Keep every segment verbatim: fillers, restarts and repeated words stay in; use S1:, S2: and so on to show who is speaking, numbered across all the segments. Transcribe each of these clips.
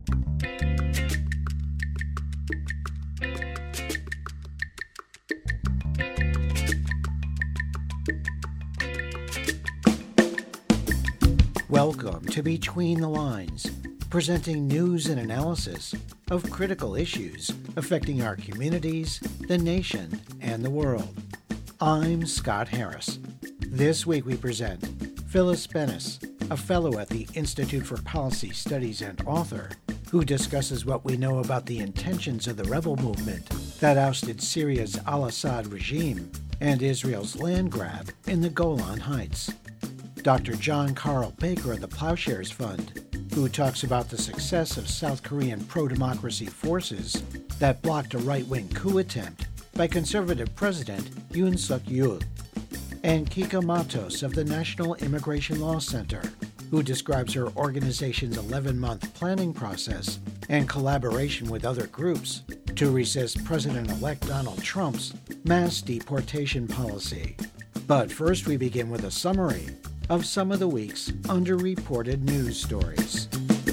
S1: Welcome to Between the Lines, presenting news and analysis of critical issues affecting our communities, the nation, and the world. I'm Scott Harris. This week we present Phyllis Bennis, a fellow at the Institute for Policy Studies and author, who discusses what we know about the intentions of the rebel movement that ousted Syria's al-Assad regime and Israel's land grab in the Golan Heights. Doctor John Carl Baker of the Plowshares Fund, who talks about the success of South Korean pro-democracy forces that blocked a right-wing coup attempt by conservative President Yoon Suk-yeol. And Kika Matos of the National Immigration Law Center, who describes her organization's eleven-month planning process and collaboration with other groups to resist President-elect Donald Trump's mass deportation policy. But first we begin with a summary of some of the week's underreported news stories.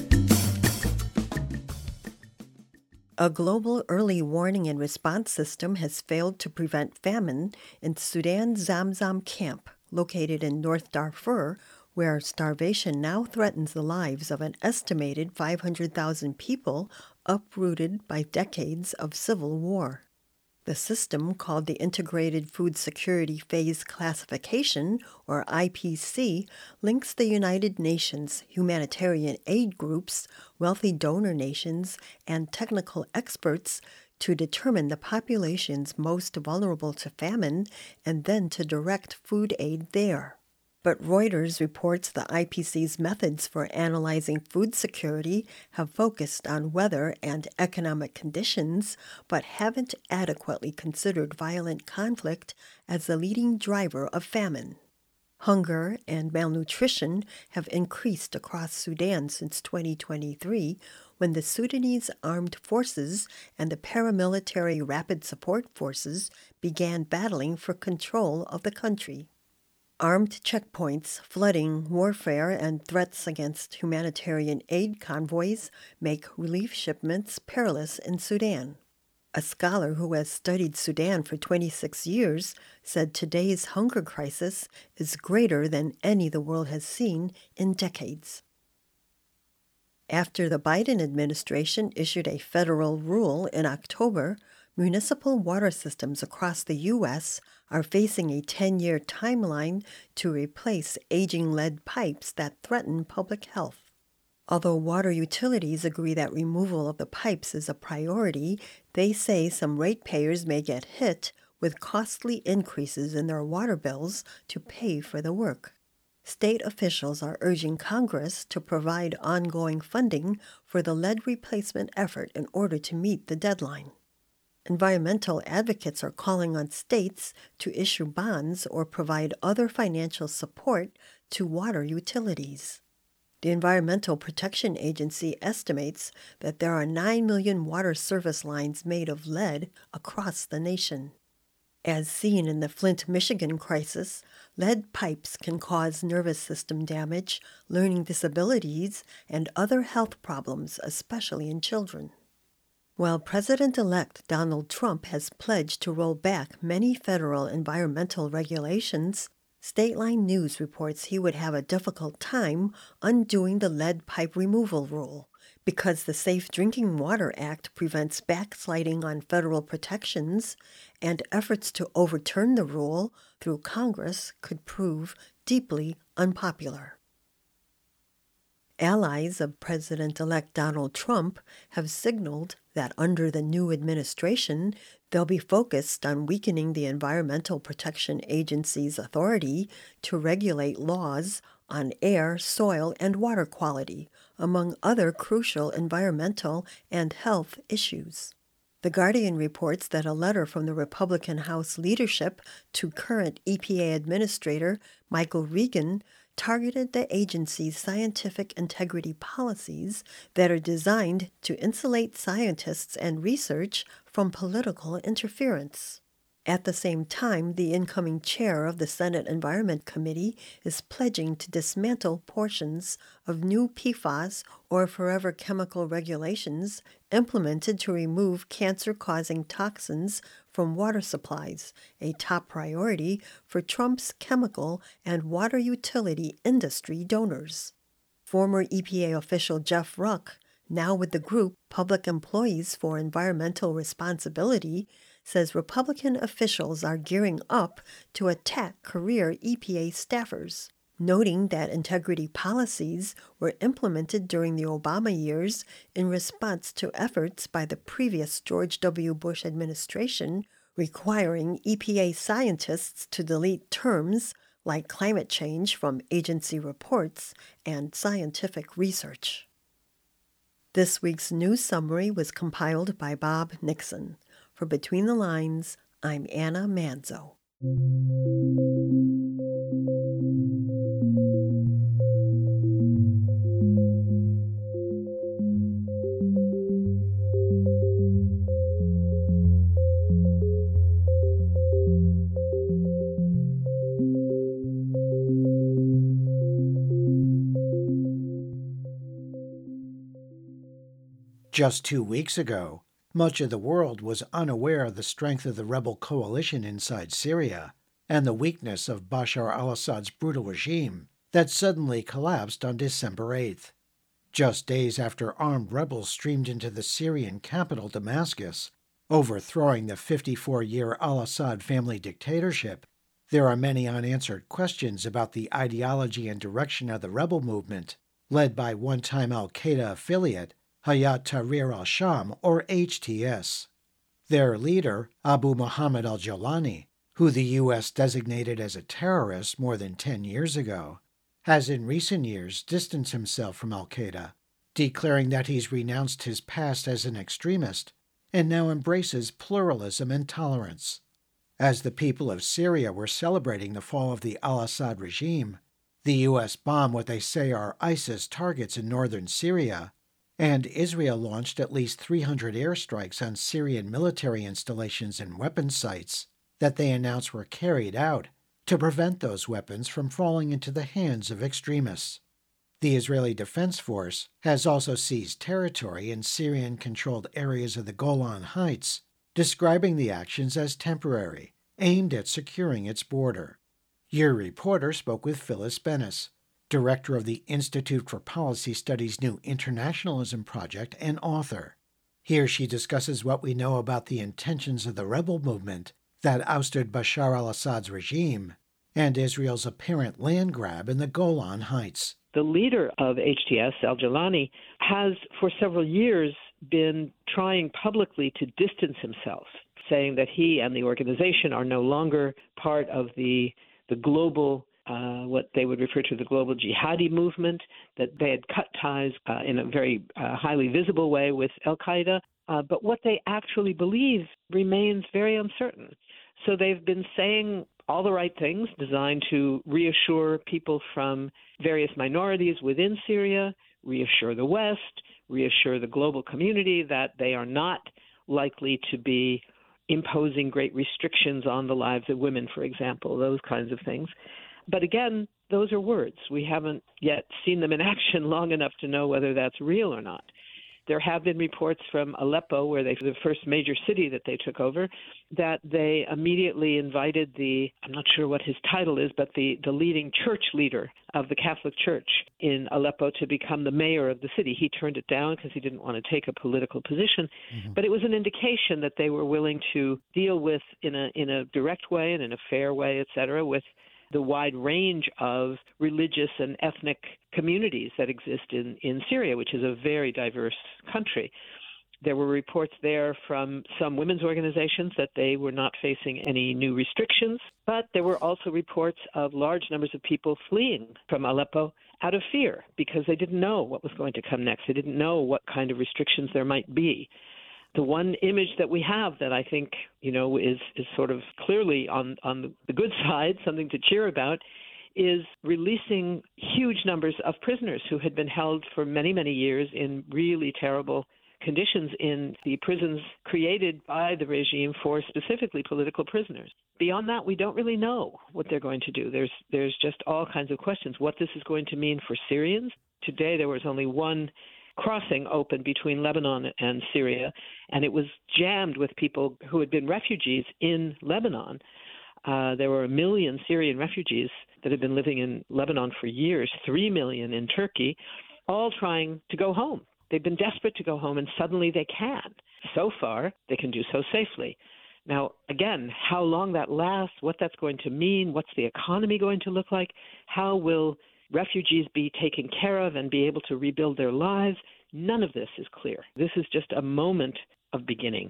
S2: A global early warning and response system has failed to prevent famine in Sudan's Zamzam camp, located in North Darfur, where starvation now threatens the lives of an estimated five hundred thousand people uprooted by decades of civil war. The system, called the Integrated Food Security Phase Classification, or I P C, links the United Nations, humanitarian aid groups, wealthy donor nations, and technical experts to determine the populations most vulnerable to famine and then to direct food aid there. But Reuters reports the I P C's methods for analyzing food security have focused on weather and economic conditions, but haven't adequately considered violent conflict as the leading driver of famine. Hunger and malnutrition have increased across Sudan since twenty twenty-three, when the Sudanese Armed Forces and the paramilitary Rapid Support Forces began battling for control of the country. Armed checkpoints, flooding, warfare, and threats against humanitarian aid convoys make relief shipments perilous in Sudan. A scholar who has studied Sudan for twenty-six years said today's hunger crisis is greater than any the world has seen in decades. After the Biden administration issued a federal rule in October, municipal water systems across the U S are facing a ten-year timeline to replace aging lead pipes that threaten public health. Although water utilities agree that removal of the pipes is a priority, they say some ratepayers may get hit with costly increases in their water bills to pay for the work. State officials are urging Congress to provide ongoing funding for the lead replacement effort in order to meet the deadline. Environmental advocates are calling on states to issue bonds or provide other financial support to water utilities. The Environmental Protection Agency estimates that there are nine million water service lines made of lead across the nation. As seen in the Flint, Michigan crisis, lead pipes can cause nervous system damage, learning disabilities, and other health problems, especially in children. While President-elect Donald Trump has pledged to roll back many federal environmental regulations, Stateline News reports he would have a difficult time undoing the lead pipe removal rule, because the Safe Drinking Water Act prevents backsliding on federal protections, and efforts to overturn the rule through Congress could prove deeply unpopular. Allies of President-elect Donald Trump have signaled that under the new administration, they'll be focused on weakening the Environmental Protection Agency's authority to regulate laws on air, soil, and water quality, among other crucial environmental and health issues. The Guardian reports that a letter from the Republican House leadership to current E P A Administrator Michael Regan targeted the agency's scientific integrity policies that are designed to insulate scientists and research from political interference. At the same time, the incoming chair of the Senate Environment Committee is pledging to dismantle portions of new P F A S, or forever chemical regulations, implemented to remove cancer-causing toxins from water supplies, a top priority for Trump's chemical and water utility industry donors. Former E P A official Jeff Ruck, now with the group Public Employees for Environmental Responsibility, says Republican officials are gearing up to attack career E P A staffers, noting that integrity policies were implemented during the Obama years in response to efforts by the previous George W. Bush administration requiring E P A scientists to delete terms like climate change from agency reports and scientific research. This week's news summary was compiled by Bob Nixon. For Between the Lines, I'm Anna Manzo.
S1: Just two weeks ago, much of the world was unaware of the strength of the rebel coalition inside Syria and the weakness of Bashar al-Assad's brutal regime that suddenly collapsed on December eighth. Just days after armed rebels streamed into the Syrian capital Damascus, overthrowing the fifty-four-year al-Assad family dictatorship, there are many unanswered questions about the ideology and direction of the rebel movement, led by one-time al-Qaeda affiliate Hayat Tahrir al-Sham, or H T S. Their leader, Abu Muhammad al-Jawlani, who the U S designated as a terrorist more than ten years ago, has in recent years distanced himself from al-Qaeda, declaring that he's renounced his past as an extremist and now embraces pluralism and tolerance. As the people of Syria were celebrating the fall of the al-Assad regime, the U S bombed what they say are ISIS targets in northern Syria, and Israel launched at least three hundred airstrikes on Syrian military installations and weapons sites that they announced were carried out to prevent those weapons from falling into the hands of extremists. The Israeli Defense Force has also seized territory in Syrian-controlled areas of the Golan Heights, describing the actions as temporary, aimed at securing its border. Your reporter spoke with Phyllis Bennis, director of the Institute for Policy Studies' New Internationalism Project and author. Here she discusses what we know about the intentions of the rebel movement that ousted Bashar al-Assad's regime and Israel's apparent land grab in the Golan Heights.
S3: The leader of H T S, al-Jawlani, has for several years been trying publicly to distance himself, saying that he and the organization are no longer part of the, the global Uh, what they would refer to the global jihadi movement, that they had cut ties uh, in a very uh, highly visible way with al-Qaeda. Uh, but what they actually believe remains very uncertain. So they've been saying all the right things designed to reassure people from various minorities within Syria, reassure the West, reassure the global community that they are not likely to be imposing great restrictions on the lives of women, for example, those kinds of things. But again, those are words. We haven't yet seen them in action long enough to know whether that's real or not. There have been reports from Aleppo, where they, the first major city that they took over, that they immediately invited the, I'm not sure what his title is, but the, the leading church leader of the Catholic Church in Aleppo to become the mayor of the city. He turned it down because he didn't want to take a political position. Mm-hmm. But it was an indication that they were willing to deal with, in a in a direct way and in a fair way, et cetera, with the wide range of religious and ethnic communities that exist in, in Syria, which is a very diverse country. There were reports there from some women's organizations that they were not facing any new restrictions, but there were also reports of large numbers of people fleeing from Aleppo out of fear because they didn't know what was going to come next. They didn't know what kind of restrictions there might be. The one image that we have that I think, you know, is, is sort of clearly on, on the good side, something to cheer about, is releasing huge numbers of prisoners who had been held for many, many years in really terrible conditions in the prisons created by the regime for specifically political prisoners. Beyond that, we don't really know what they're going to do. There's there's just all kinds of questions. What this is going to mean for Syrians. Today, there was only one crossing open between Lebanon and Syria, and it was jammed with people who had been refugees in Lebanon. Uh, there were a million Syrian refugees that had been living in Lebanon for years, three million in Turkey, all trying to go home. They've been desperate to go home, and suddenly they can. So far, they can do so safely. Now, again, how long that lasts, what that's going to mean, what's the economy going to look like, how will refugees be taken care of and be able to rebuild their lives, none of this is clear. This is just a moment of beginning.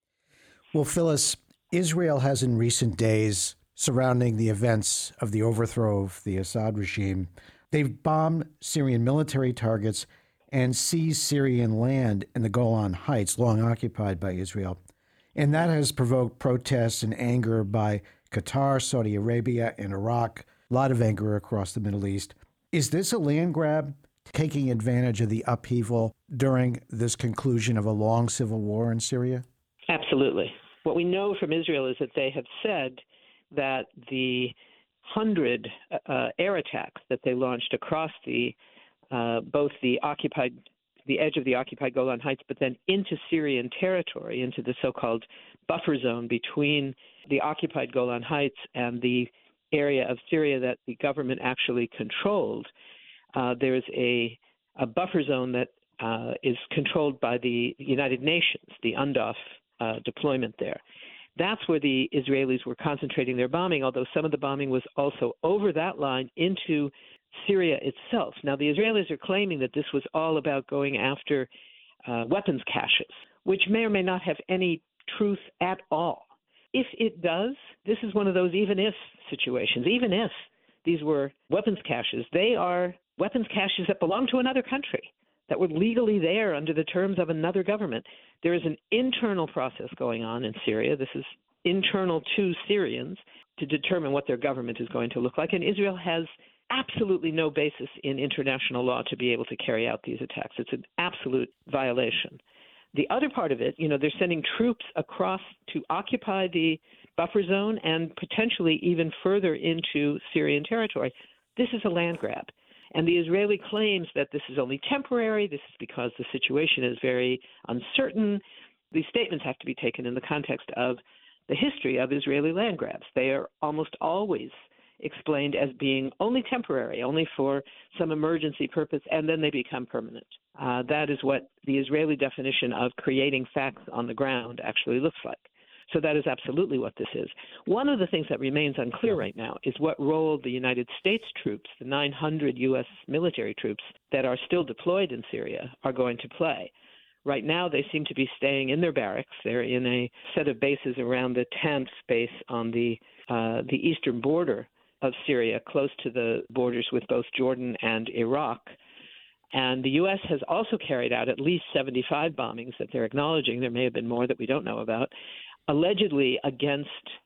S1: Well, Phyllis, Israel has in recent days, surrounding the events of the overthrow of the Assad regime, they've bombed Syrian military targets and seized Syrian land in the Golan Heights, long occupied by Israel. And that has provoked protests and anger by Qatar, Saudi Arabia, and Iraq. A lot of anger across the Middle East. Is this a land grab, taking advantage of the upheaval during this conclusion of a long civil war in Syria?
S3: Absolutely. What we know from Israel is that they have said that the hundred uh, air attacks that they launched across the uh, both the occupied, the edge of the occupied Golan Heights, but then into Syrian territory, into the so-called buffer zone between the occupied Golan Heights and the area of Syria that the government actually controlled. Uh, there's a, a buffer zone that uh, is controlled by the United Nations, the UNDOF uh, deployment there. That's where the Israelis were concentrating their bombing, although some of the bombing was also over that line into Syria itself. Now, the Israelis are claiming that this was all about going after uh, weapons caches, which may or may not have any truth at all. If it does, this is one of those even-if situations. Even if these were weapons caches, they are weapons caches that belong to another country, that were legally there under the terms of another government. There is an internal process going on in Syria. This is internal to Syrians to determine what their government is going to look like. And Israel has absolutely no basis in international law to be able to carry out these attacks. It's an absolute violation. The other part of it, you know, they're sending troops across to occupy the buffer zone and potentially even further into Syrian territory. This is a land grab. And the Israeli claims that this is only temporary. This is because the situation is very uncertain. These statements have to be taken in the context of the history of Israeli land grabs. They are almost always explained as being only temporary, only for some emergency purpose, and then they become permanent. Uh, that is what the Israeli definition of creating facts on the ground actually looks like. So that is absolutely what this is. One of the things that remains unclear right now is what role the United States troops, the nine hundred U S military troops that are still deployed in Syria, are going to play. Right now, they seem to be staying in their barracks. They're in a set of bases around the Tanf base on the uh, the eastern border of Syria, close to the borders with both Jordan and Iraq. And the U S has also carried out at least seventy-five bombings that they're acknowledging. There may have been more that we don't know about, allegedly against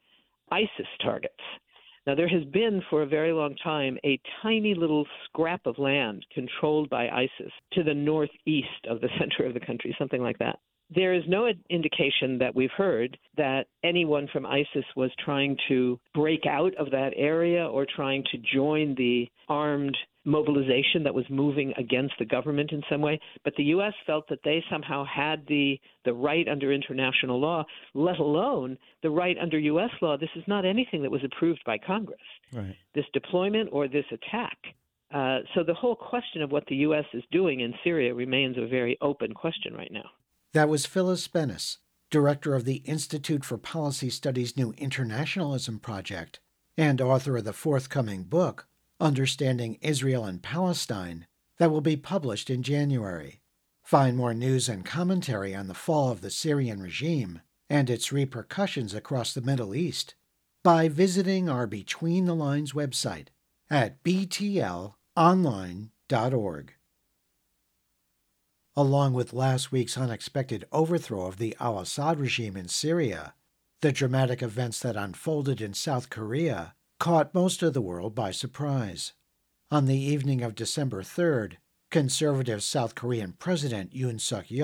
S3: ISIS targets. Now, there has been for a very long time a tiny little scrap of land controlled by ISIS to the northeast of the center of the country, something like that. There is no indication that we've heard that anyone from ISIS was trying to break out of that area or trying to join the armed mobilization that was moving against the government in some way. But the U S felt that they somehow had the, the right under international law, let alone the right under U S law. This is not anything that was approved by Congress,
S1: right.
S3: This deployment or this attack. Uh, so the whole question of what the U S is doing in Syria remains a very open question right now.
S1: That was Phyllis Bennis, director of the Institute for Policy Studies' New Internationalism Project and author of the forthcoming book, Understanding Israel and Palestine, that will be published in January. Find more news and commentary on the fall of the Syrian regime and its repercussions across the Middle East by visiting our Between the Lines website at b t l online dot org. Along with last week's unexpected overthrow of the al-Assad regime in Syria, the dramatic events that unfolded in South Korea caught most of the world by surprise. On the evening of December third, conservative South Korean President Yoon Suk-yeol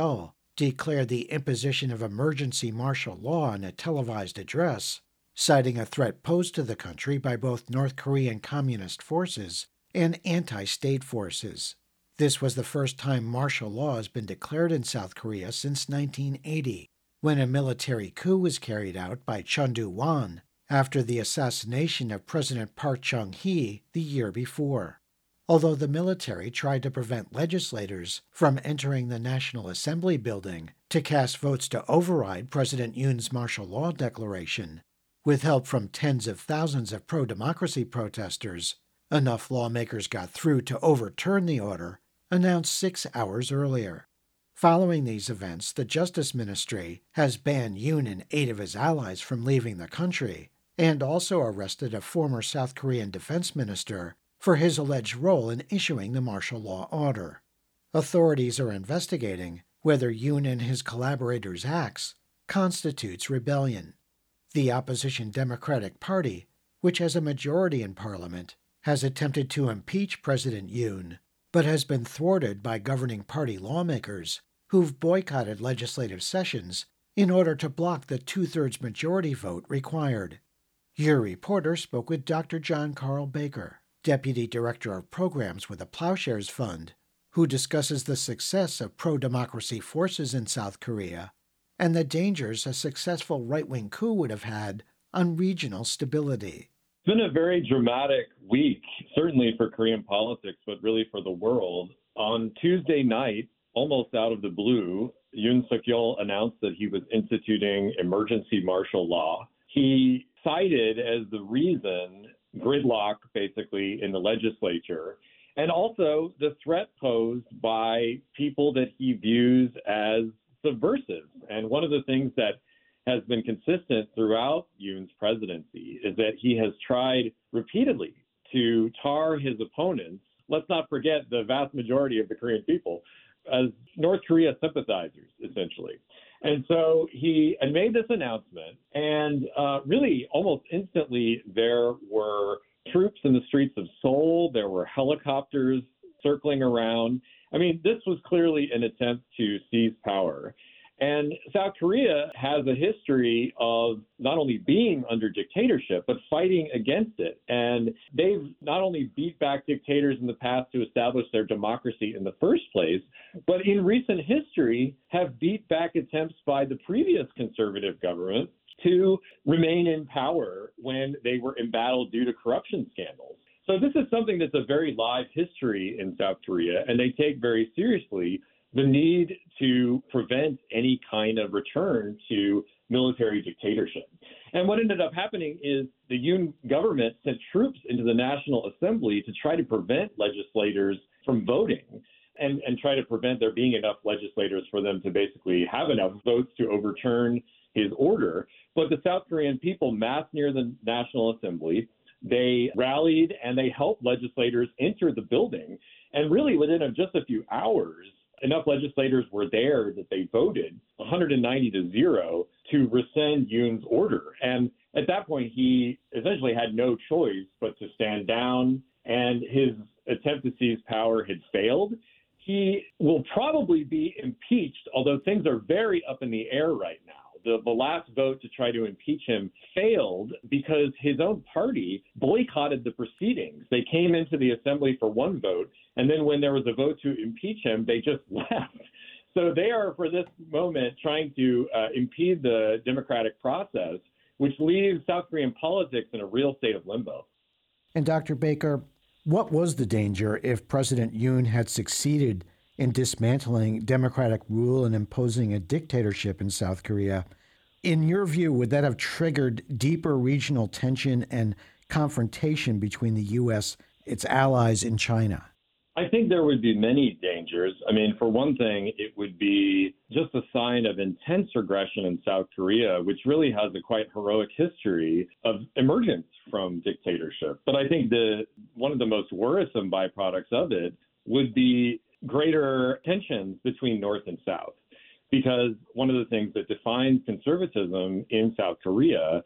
S1: declared the imposition of emergency martial law in a televised address, citing a threat posed to the country by both North Korean communist forces and anti-state forces. This was the first time martial law has been declared in South Korea since nineteen eighty, when a military coup was carried out by Chun Doo-hwan after the assassination of President Park Chung-hee the year before. Although the military tried to prevent legislators from entering the National Assembly building to cast votes to override President Yoon's martial law declaration, with help from tens of thousands of pro-democracy protesters, enough lawmakers got through to overturn the order announced six hours earlier. Following these events, the Justice Ministry has banned Yoon and eight of his allies from leaving the country, and also arrested a former South Korean defense minister for his alleged role in issuing the martial law order. Authorities are investigating whether Yoon and his collaborators' acts constitutes rebellion. The opposition Democratic Party, which has a majority in parliament, has attempted to impeach President Yoon, but has been thwarted by governing party lawmakers who've boycotted legislative sessions in order to block the two-thirds majority vote required. Your reporter spoke with Doctor John Carl Baker, Deputy Director of Programs with the Plowshares Fund, who discusses the success of pro-democracy forces in South Korea and the dangers a successful right-wing coup would have had on regional stability.
S4: It's been a very dramatic week, certainly for Korean politics, but really for the world. On Tuesday night, almost out of the blue, Yoon Suk-yeol announced that he was instituting emergency martial law. He cited as the reason gridlock, basically, in the legislature, and also the threat posed by people that he views as subversive. And one of the things that has been consistent throughout Yoon's presidency is that he has tried repeatedly to tar his opponents, let's not forget the vast majority of the Korean people, as North Korea sympathizers, essentially. And so he had made this announcement, and uh, really almost instantly there were troops in the streets of Seoul, there were helicopters circling around. I mean, this was clearly an attempt to seize power. And South Korea has a history of not only being under dictatorship, but fighting against it. And they've not only beat back dictators in the past to establish their democracy in the first place, but in recent history have beat back attempts by the previous conservative government to remain in power when they were embattled due to corruption scandals. So this is something that's a very live history in South Korea, and they take very seriously the need to prevent any kind of return to military dictatorship. And what ended up happening is the Yoon government sent troops into the National Assembly to try to prevent legislators from voting and, and try to prevent there being enough legislators for them to basically have enough votes to overturn his order. But the South Korean people massed near the National Assembly. They rallied and they helped legislators enter the building. And really within just a few hours, enough legislators were there that they voted one hundred ninety to zero to rescind Yoon's order. And at that point, he essentially had no choice but to stand down, and his attempt to seize power had failed. He will probably be impeached, although things are very up in the air right now. The, the last vote to try to impeach him failed because his own party boycotted the proceedings. They came into the assembly for one vote, and then when there was a vote to impeach him, they just left. So they are, for this moment, trying to uh, impede the democratic process, which leaves South Korean politics in a real state of limbo.
S1: And Doctor Baker, what was the danger if President Yoon had succeeded in dismantling democratic rule and imposing a dictatorship in South Korea? In your view, would that have triggered deeper regional tension and confrontation between the U S, its allies, and China?
S4: I think there would be many dangers. I mean, for one thing, it would be just a sign of intense aggression in South Korea, which really has a quite heroic history of emergence from dictatorship. But I think the one of the most worrisome byproducts of it would be greater tensions between North and South, because one of the things that defines conservatism in South Korea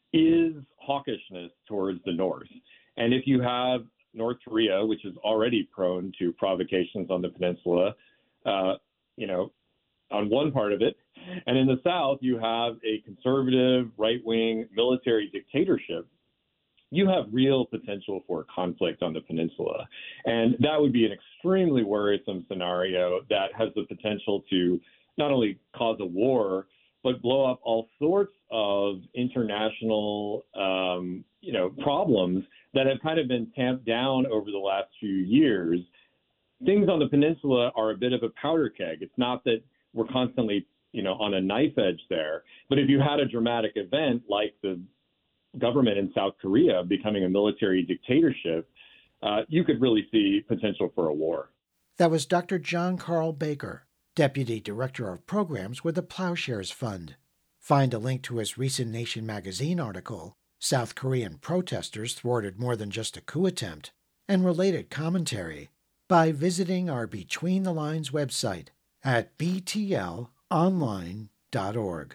S4: is hawkishness towards the North. And if you have North Korea, which is already prone to provocations on the peninsula, uh, you know, on one part of it. And in the South, you have a conservative, right-wing military dictatorship. You have real potential for conflict on the peninsula. And that would be an extremely worrisome scenario that has the potential to not only cause a war, but blow up all sorts of international, um, you know, problems that have kind of been tamped down over the last few years. Things on the peninsula are a bit of a powder keg. It's not that we're constantly, you know, on a knife edge there. But if you had a dramatic event like the government in South Korea becoming a military dictatorship, uh, you could really see potential for a war.
S1: That was Doctor John Carl Baker, Deputy Director of Programs with the Plowshares Fund. Find a link to his recent Nation magazine article, South Korean Protesters Thwarted More Than Just a Coup Attempt, and related commentary by visiting our Between the Lines website at b t l online dot org.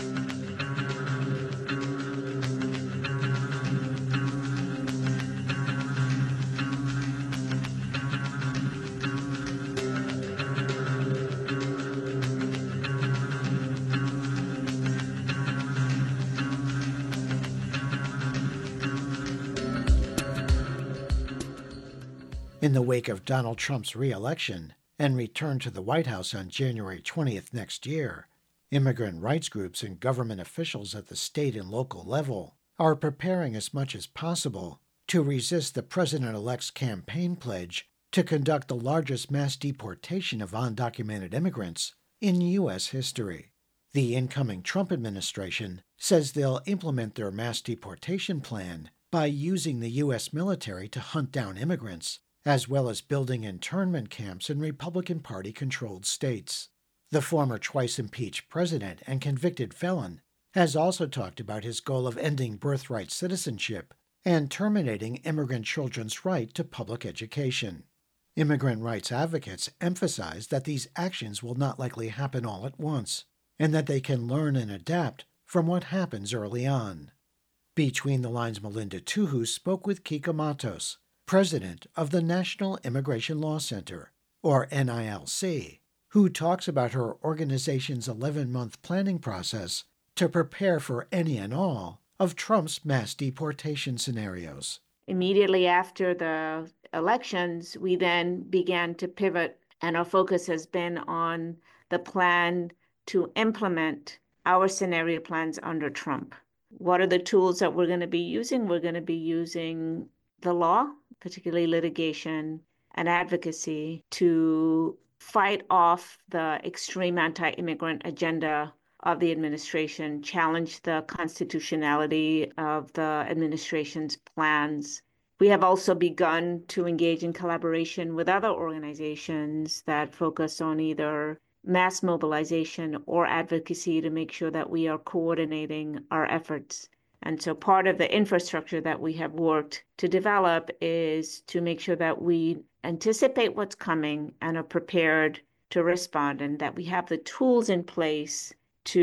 S1: In the wake of Donald Trump's re-election and return to the White House on January twentieth next year, immigrant rights groups and government officials at the state and local level are preparing as much as possible to resist the president-elect's campaign pledge to conduct the largest mass deportation of undocumented immigrants in U S history. The incoming Trump administration says they'll implement their mass deportation plan by using the U S military to hunt down immigrants, as well as building internment camps in Republican Party-controlled states. The former twice-impeached president and convicted felon has also talked about his goal of ending birthright citizenship and terminating immigrant children's right to public education. Immigrant rights advocates emphasize that these actions will not likely happen all at once, and that they can learn and adapt from what happens early on. Between the Lines' Melinda Tuhu spoke with Kika Matos, president of the National Immigration Law Center, or N I L C, who talks about her organization's eleven-month planning process to prepare for any and all of Trump's mass deportation scenarios.
S5: Immediately after the elections, we then began to pivot, and our focus has been on the plan to implement our scenario plans under Trump. What are the tools that we're going to be using? We're going to be using the law, particularly litigation and advocacy, to fight off the extreme anti-immigrant agenda of the administration, challenge the constitutionality of the administration's plans. We have also begun to engage in collaboration with other organizations that focus on either mass mobilization or advocacy to make sure that we are coordinating our efforts. And so part of the infrastructure that we have worked to develop is to make sure that we anticipate what's coming and are prepared to respond, and that we have the tools in place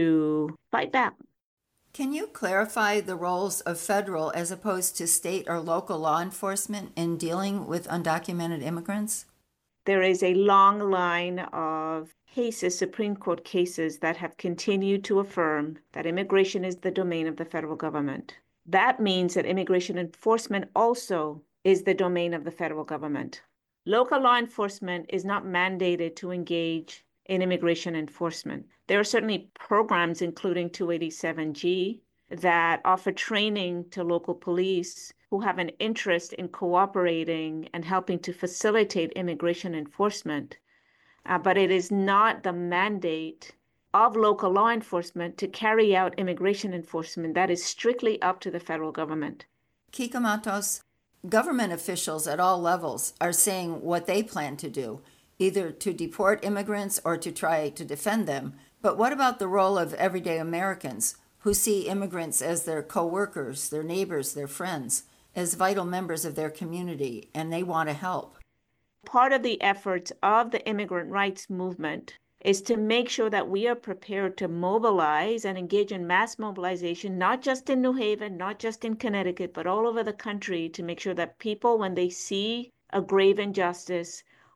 S5: to fight back.
S6: Can you clarify the roles of federal as opposed to state or local law enforcement in dealing with undocumented immigrants?
S5: There is a long line of cases, Supreme Court cases, that have continued to affirm that immigration is the domain of the federal government. That means that immigration enforcement also is the domain of the federal government. Local law enforcement is not mandated to engage in immigration enforcement. There are certainly programs, including two eighty-seven G, that offer training to local police who have an interest in cooperating and helping to facilitate immigration enforcement. Uh, but it is not the mandate of local law enforcement to carry out immigration enforcement. That is strictly up to the federal government.
S6: Kika Matos, government officials at all levels are saying what they plan to do, either to deport immigrants or to try to defend them. But what about the role of everyday Americans who see immigrants as their co-workers, their neighbors, their friends, as vital members of their community, and they want to help?
S5: Part of the efforts of the immigrant rights movement is to make sure that we are prepared to mobilize and engage in mass mobilization, not just in New Haven, not just in Connecticut, but all over the country, to make sure that people, when they see a grave injustice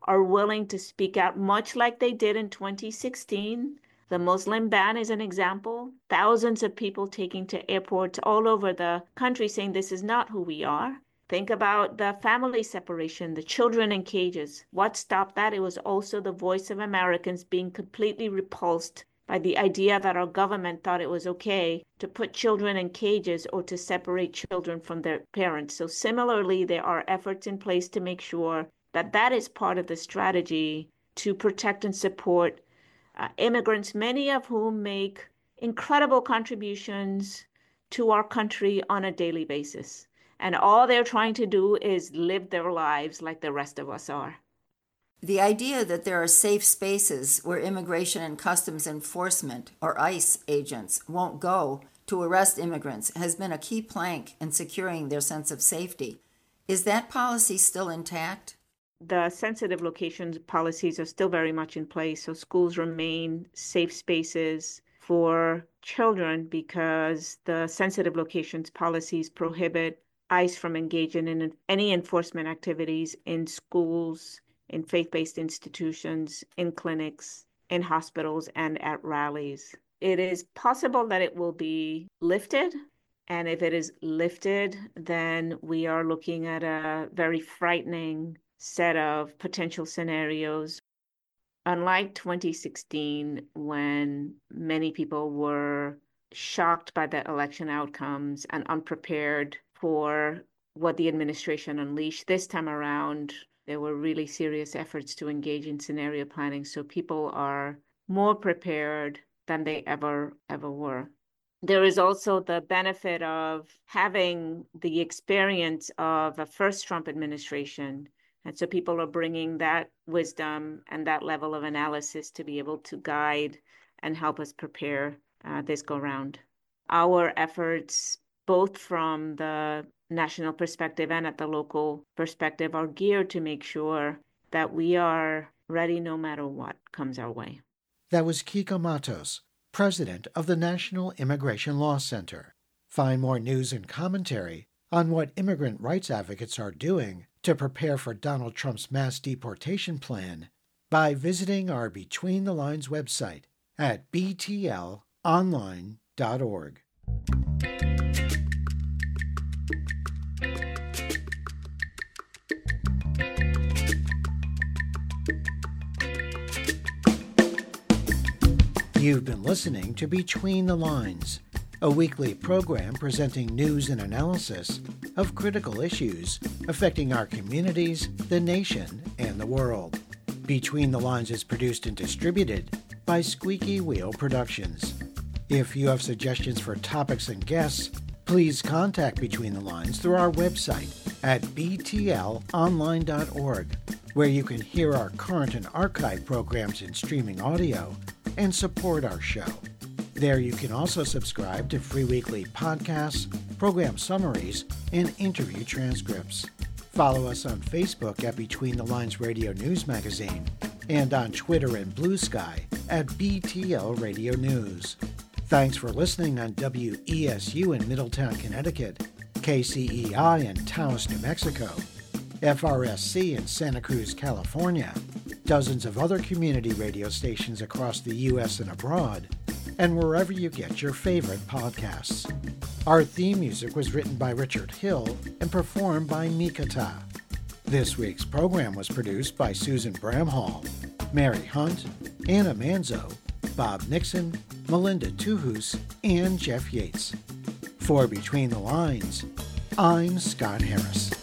S5: are willing to speak out, much like they did in twenty sixteen. The Muslim ban is an example. Thousands of people taking to airports all over the country saying this is not who we are. Think about the family separation, the children in cages. What stopped that? It was also the voice of Americans being completely repulsed by the idea that our government thought it was okay to put children in cages or to separate children from their parents. So similarly, there are efforts in place to make sure that that is part of the strategy to protect and support uh, immigrants, many of whom make incredible contributions to our country on a daily basis. And all they're trying to do is live their lives like the rest of us are.
S6: The idea that there are safe spaces where Immigration and Customs Enforcement, or ICE, agents won't go to arrest immigrants has been a key plank in securing their sense of safety. Is that policy still intact?
S5: The sensitive locations policies are still very much in place, so schools remain safe spaces for children because the sensitive locations policies prohibit ICE from engaging in any enforcement activities in schools, in faith-based institutions, in clinics, in hospitals, and at rallies. It is possible that it will be lifted, and if it is lifted, then we are looking at a very frightening set of potential scenarios. Unlike twenty sixteen, when many people were shocked by the election outcomes and unprepared for what the administration unleashed, this time around, there were really serious efforts to engage in scenario planning. So people are more prepared than they ever, ever were. There is also the benefit of having the experience of a first Trump administration. And so people are bringing that wisdom and that level of analysis to be able to guide and help us prepare uh, this go round. Our efforts, both from the national perspective and at the local perspective, are geared to make sure that we are ready no matter what comes our way.
S1: That was Kiko Matos, president of the National Immigration Law Center. Find more news and commentary on what immigrant rights advocates are doing to prepare for Donald Trump's mass deportation plan by visiting our Between the Lines website at b t l online dot org. You've been listening to Between the Lines, a weekly program presenting news and analysis of critical issues affecting our communities, the nation, and the world. Between the Lines is produced and distributed by Squeaky Wheel Productions. If you have suggestions for topics and guests, please contact Between the Lines through our website at b t l online dot org, where you can hear our current and archived programs in streaming audio and support our show. There you can also subscribe to free weekly podcasts, program summaries, and interview transcripts. Follow us on Facebook at Between the Lines Radio News Magazine and on Twitter and Blue Sky at B T L Radio News. Thanks for listening on W E S U in Middletown, Connecticut, K C E I in Taos, New Mexico, F R S C in Santa Cruz, California, dozens of other community radio stations across the U S and abroad, and wherever you get your favorite podcasts. Our theme music was written by Richard Hill and performed by Mikata. This week's program was produced by Susan Bramhall, Mary Hunt, Anna Manzo, Bob Nixon, Melinda Tuhus, and Jeff Yates. For Between the Lines, I'm Scott Harris.